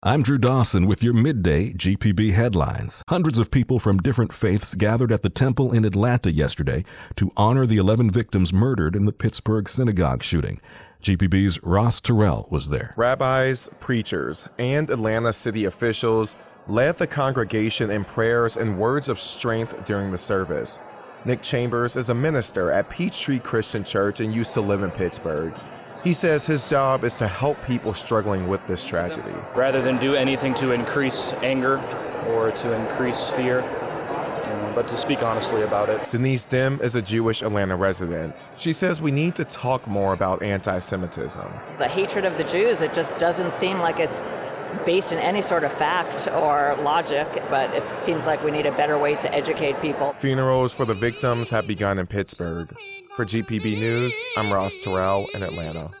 I'm Drew Dawson with your midday GPB headlines. Hundreds of people from different faiths gathered at the temple in Atlanta yesterday to honor the 11 victims murdered in the Pittsburgh synagogue shooting. GPB's Ross Terrell was there. Rabbis, preachers, and Atlanta city officials led the congregation in prayers and words of strength during the service. Nick Chambers is a minister at Peachtree Christian Church and used to live in Pittsburgh. He says his job is to help people struggling with this tragedy. Rather than do anything to increase anger or to increase fear, but to speak honestly about it. Denise Dim is a Jewish Atlanta resident. She says we need to talk more about anti-Semitism. The hatred of the Jews, it just doesn't seem like it's based in any sort of fact or logic, but it seems like we need a better way to educate people. Funerals for the victims have begun in Pittsburgh. For GPB News, I'm Ross Terrell in Atlanta.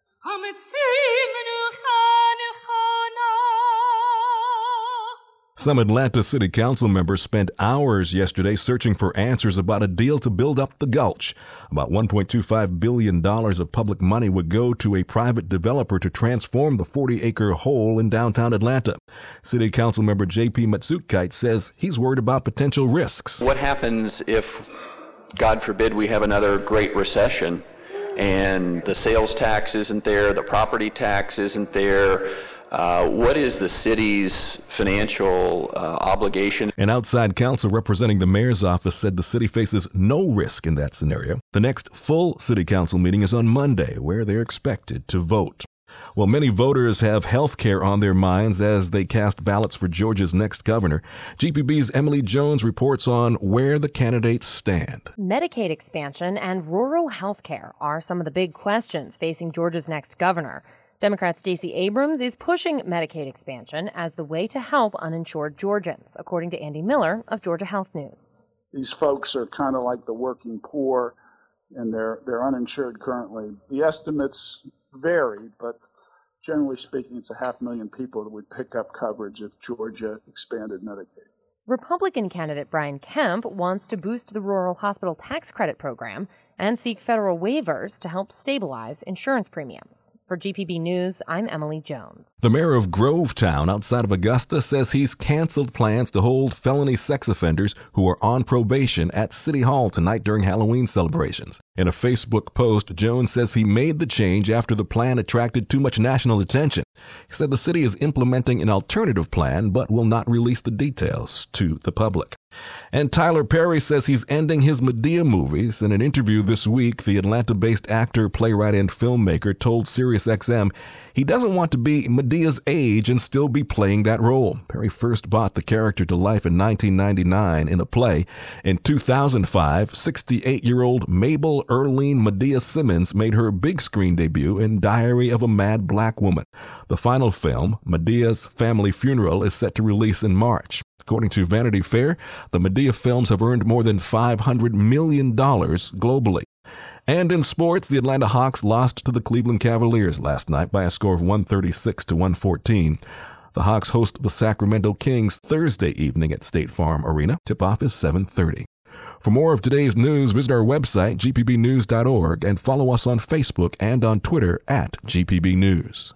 Some Atlanta City Council members spent hours yesterday searching for answers about a deal to build up the Gulch. About $1.25 billion of public money would go to a private developer to transform the 40-acre hole in downtown Atlanta. City Council member J.P. Matsukite says he's worried about potential risks. What happens if, God forbid, we have another great recession and the sales tax isn't there, the property tax isn't there? What is the city's financial obligation? An outside counsel representing the mayor's office said the city faces no risk in that scenario. The next full city council meeting is on Monday, where they're expected to vote. Well, many voters have health care on their minds as they cast ballots for Georgia's next governor. GPB's Emily Jones reports on where the candidates stand. Medicaid expansion and rural health care are some of the big questions facing Georgia's next governor. Democrat Stacey Abrams is pushing Medicaid expansion as the way to help uninsured Georgians, according to Andy Miller of Georgia Health News. These folks are kind of like the working poor, and they're uninsured currently. The estimates vary, but generally speaking, it's 500,000 people that would pick up coverage if Georgia expanded Medicaid. Republican candidate Brian Kemp wants to boost the rural hospital tax credit program and seek federal waivers to help stabilize insurance premiums. For GPB News, I'm Emily Jones. The mayor of Grovetown outside of Augusta says he's canceled plans to hold felony sex offenders who are on probation at City Hall tonight during Halloween celebrations. In a Facebook post, Jones says he made the change after the plan attracted too much national attention. He said the city is implementing an alternative plan but will not release the details to the public. And Tyler Perry says he's ending his Madea movies. In an interview this week, the Atlanta-based actor, playwright, and filmmaker told SiriusXM he doesn't want to be Madea's age and still be playing that role. Perry first brought the character to life in 1999 in a play. In 2005, 68-year-old Mabel Earlene Madea Simmons made her big screen debut in Diary of a Mad Black Woman. The final film, Madea's Family Funeral, is set to release in March. According to Vanity Fair, the Madea films have earned more than $500 million globally. And in sports, the Atlanta Hawks lost to the Cleveland Cavaliers last night by a score of 136-114. The Hawks host the Sacramento Kings Thursday evening at State Farm Arena. Tip-off is 7:30. For more of today's news, visit our website, gpbnews.org, and follow us on Facebook and on Twitter at GPB News.